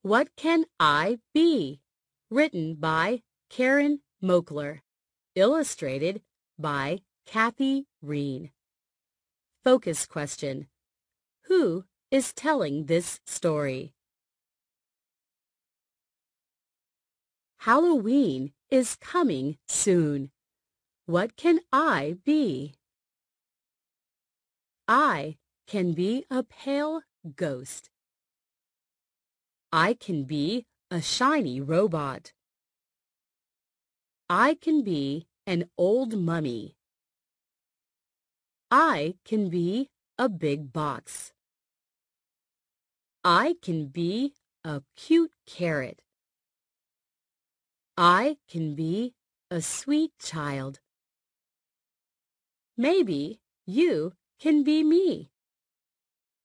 What Can I Be? Written by Karen Moakler. Illustrated by Kathy Reen. Focus question. Who is telling this story? Halloween is coming soon. What can I be? I can be a pale ghost. I can be a shiny robot. I can be an old mummy. I can be a big box. I can be a cute carrot. I can be a sweet child. Maybe you can be me.